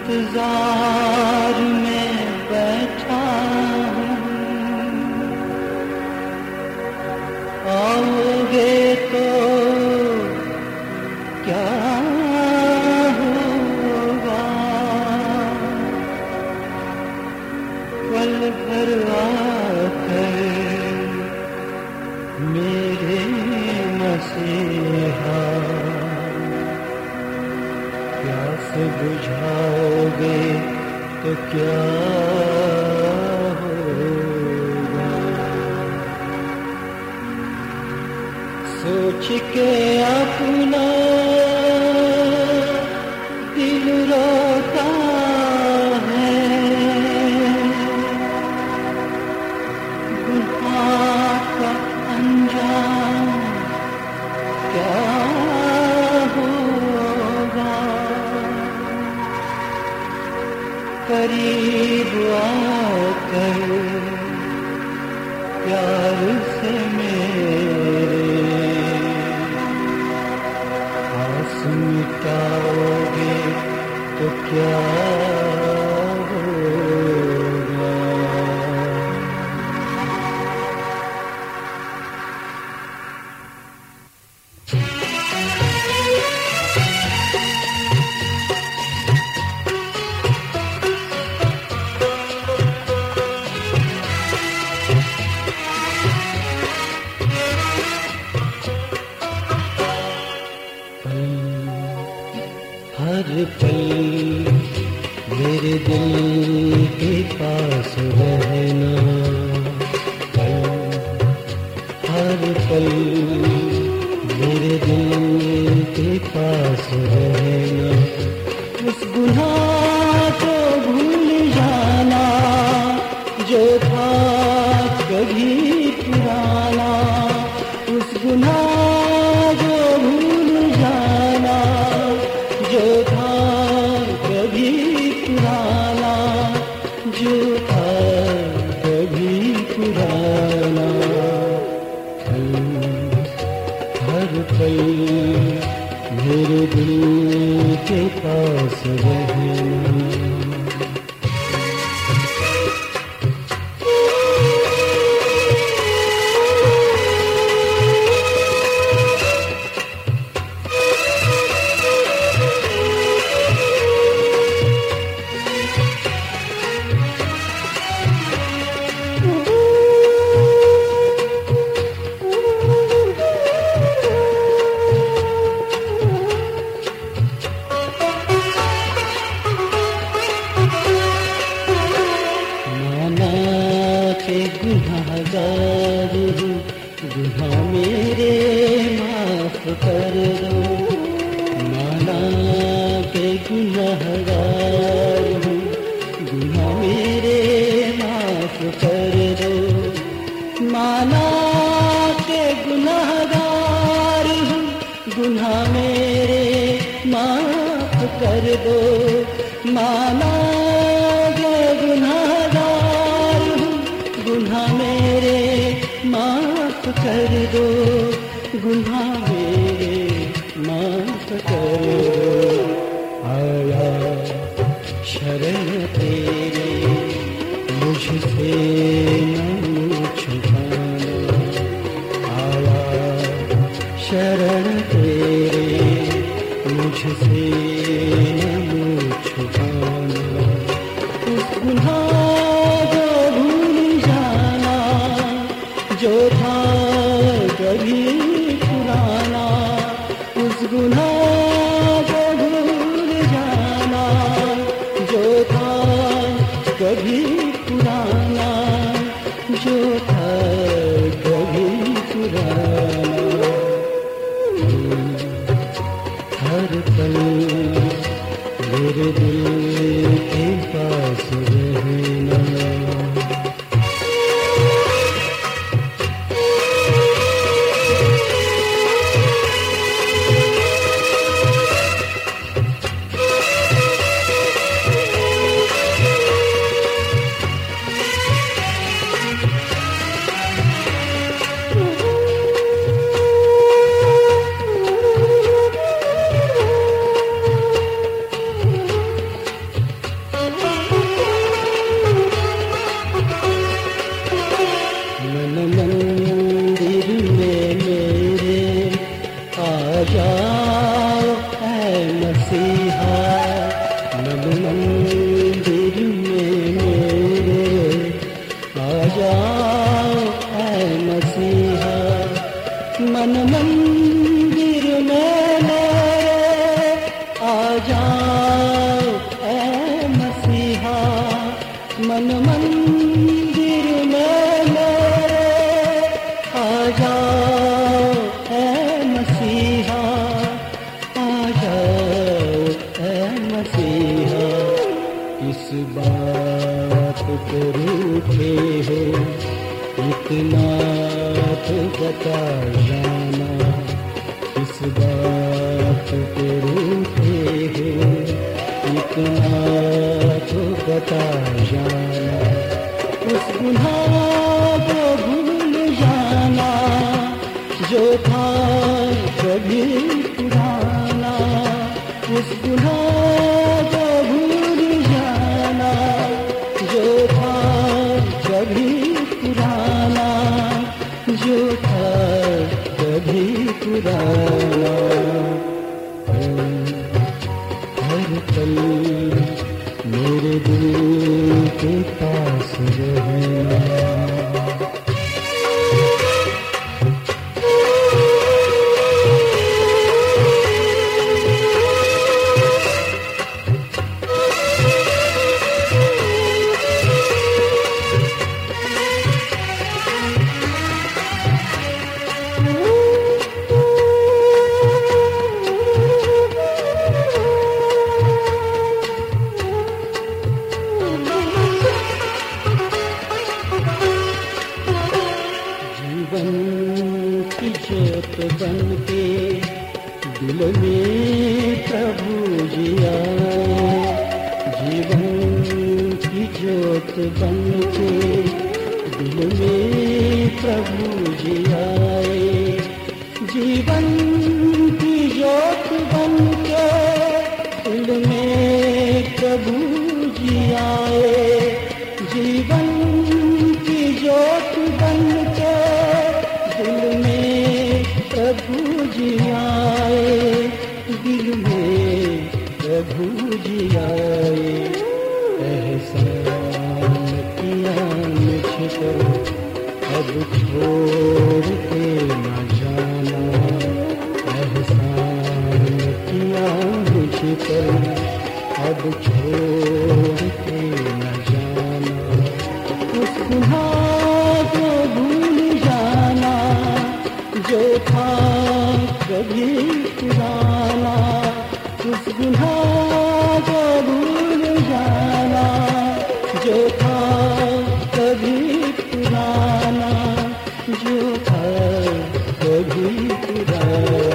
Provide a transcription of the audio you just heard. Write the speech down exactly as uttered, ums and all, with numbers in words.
इंतजार में बैठा हूँ, आओगे तो क्या होगा, पल भर आकर मेरे मसीहा प्यास बुझाओगे तो क्या होगा। सोच के अपना दिल रोता है, गुनाह का अंजाम क्या होगा। करीब आकर प्यार से मेरे आस मिटाओगे तो क्या होगा। हर पल मेरे दिल के पास रहना, पल हर पल मेरे दिल के पास रहना। उस गुनाह को भूल जाना जो था कभी पुराना, उस गुनाह को भूल जाना जो था कभी पुराना, जो था कभी पुराना। हर पल मेरे दिल के पास रहना। गुनाहगार हूँ, गुनाह मेरे माफ कर दो। माना के गुनाहगार हूँ, गुनाह मेरे माफ कर दो। माना के गुनाहगार हूँ, गुनाह मेरे माफ कर दो। माना के गुनाहगार हूँ, गुनाह मेरे माफ कर दो। गुनाह मेरे माफ कर दो। आया शरण तेरे मुझसे न मुँह छुपाना, आया शरण तेरे मुझसे न मुँह छुपाना। उस गुनाह को भूल जाना जो था कभी पुराना, उस गुनाह को भूल जाना जो था कभी पुराना, जो था कभी पुराना। हर पल मेरे दिल के पास रहना। जाओ ऐ मसीहा मन मंदिर में मेरे, आ जाओ ऐ मसीहा मन मंदिर में मेरे, आ जाओ ऐ मसीहा मन मंदिर में मेरे, आ जाओ ऐ मसीहा, आ जाओ ऐ मसीहा। इस बात पे रूठे हो इतना तो बता जाना, इस बात पे रूठे हो इतना तो बता जाना, उस गुनाह को भूल जाना जो था कभी पुराना, उस गुनाह को भूल जाना जो था कभी पुराना, जो था कभी पुराना। हर पल मेरे दिल के पास रहना, ज्योत बन के दिल में प्रभु जी आए, जीवन की ज्योत बन के दिल में प्रभु जी आए, जीवन की ज्योत बन के दिल में प्रभु जी आए, जीवन की ज्योत बन के दिल में प्रभु जी आए, दिल में प्रभु जी आए। एहसान किया मुझको अब छोड़ के न जाना, एहसान किया मुझको अब छोड़ के न जाना, उस गुनाह को भूल जाना जो था कभी पुराना, उस गुनाह को भूल जाना जो था कभी पुराना, जो था कभी पुराना।